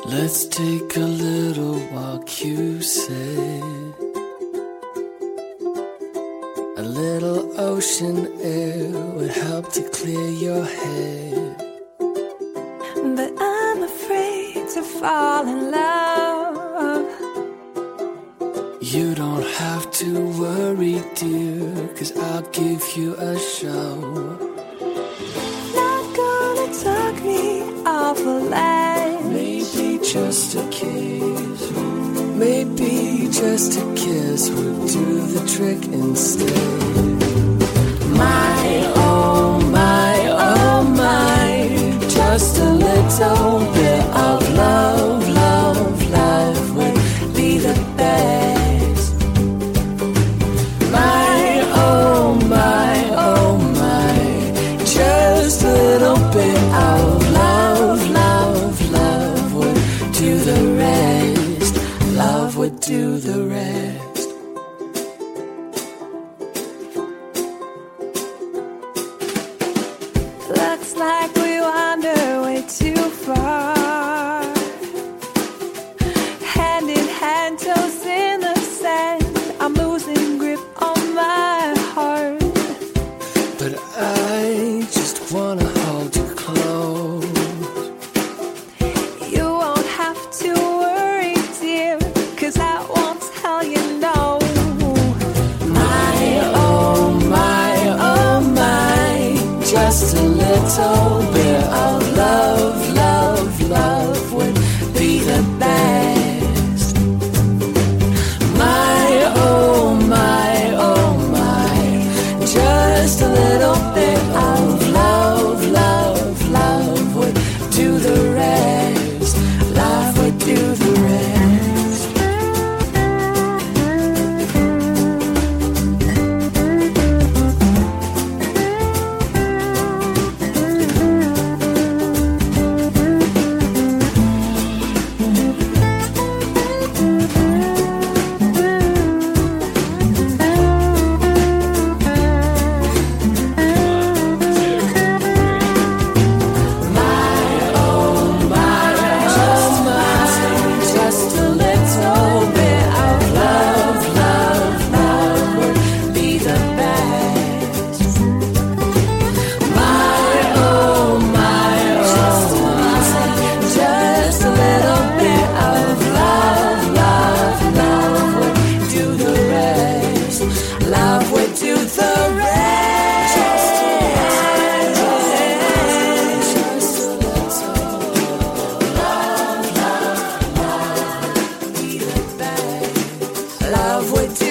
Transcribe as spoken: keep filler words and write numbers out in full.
Let's take a little walk, you say. A little ocean air would help to clear your head. But I'm afraid to fall in love. You don't have to worry, dear, 'cause I'll give you a show. Not gonna talk me off a ledge. Maybe just a kiss, maybe just a kiss would do the trick instead. My, oh my, oh my, just a little bit of love, love, love would be the best. My, oh my, oh my, just a little bit of love, love, love would do the rest. Love would do the rest. Looks like we wander way too far. Hand in hand, toes in the sand. I'm losing grip on my heart. But I just wanna hold you close. You won't have to worry, dear, 'cause I won't tell you no. My, oh my, oh my, just a little bit of love, love, love would be the best. My, oh my, oh my, just a little bit of love, love, love would do the rest. Love would do the rest. Just a little bit of love, love, love would be the best. My, oh my, oh my, just a little bit of love, love, love would do the rest. Love would do the rest. Just a little, just a little love, love, love. Be the best. Love would